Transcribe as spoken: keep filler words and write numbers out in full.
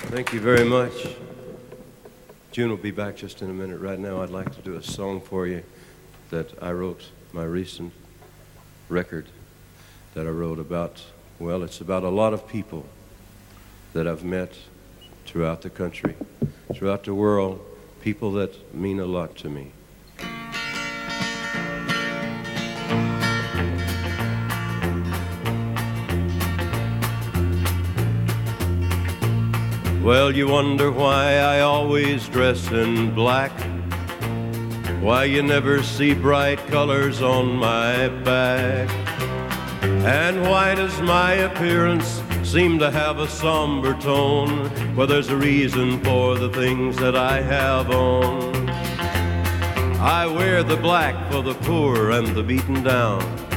Thank you very much. June will be back just in a minute. Right now, I'd like to do a song for you that I wrote, my recent record that I wrote about, well, it's about a lot of people that I've met throughout the country, throughout the world, people that mean a lot to me. Well, you wonder why I always dress in black, why you never see bright colors on my back, and why does my appearance seem to have a somber tone? Well, there's a reason for the things that I have on. I wear the black for the poor and the beaten down.